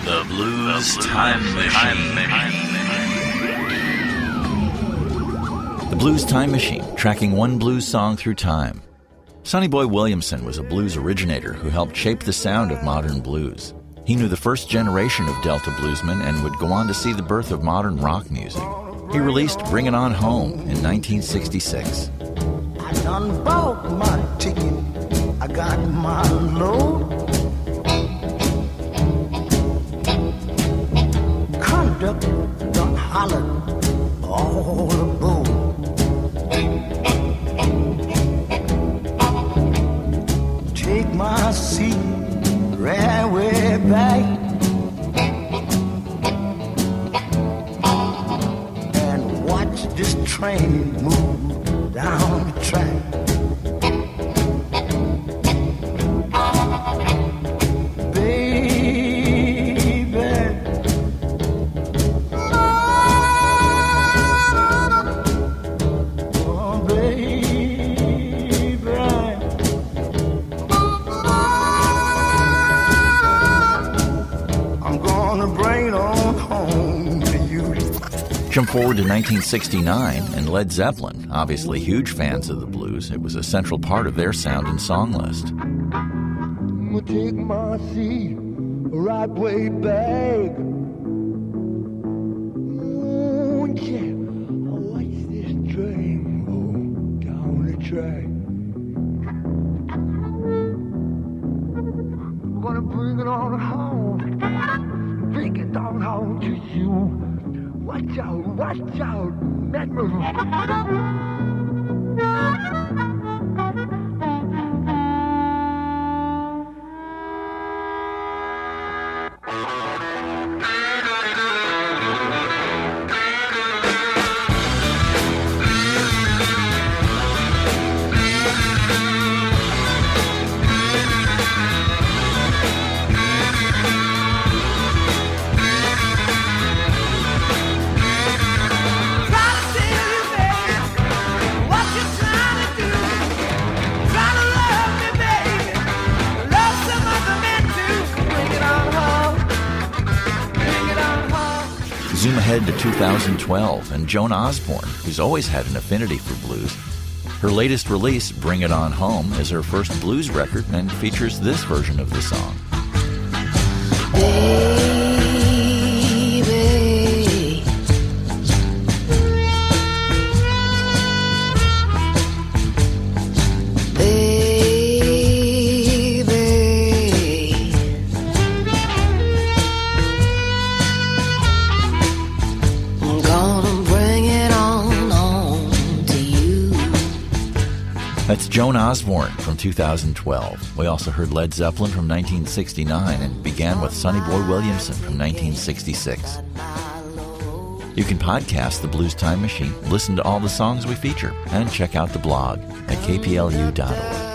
The Blues Time Machine. The Blues Time Machine, tracking one blues song through time. Sonny Boy Williamson was a blues originator who helped shape the sound of modern blues. He knew the first generation of Delta bluesmen and would go on to see the birth of modern rock music. He released Bring It On Home in 1966. I done bought my ticket, I got my load. Conductor done hollered all aboard. Take my seat, railway back, and watch this train move down the track. Jump forward to 1969, and Led Zeppelin, obviously huge fans of the blues, it was a central part of their sound and song list. I'ma take my seat right way back. Oh, yeah, I watch this train roll down the track. I'm gonna bring it on home, bring it on home to you. Watch out, Mademoiselle. Zoom ahead to 2012, and Joan Osborne, who's always had an affinity for blues. Her latest release, Bring It On Home, is her first blues record and features this version of the song. That's Joan Osborne from 2012. We also heard Led Zeppelin from 1969 and began with Sonny Boy Williamson from 1966. You can podcast the Blues Time Machine, listen to all the songs we feature, and check out the blog at kplu.org.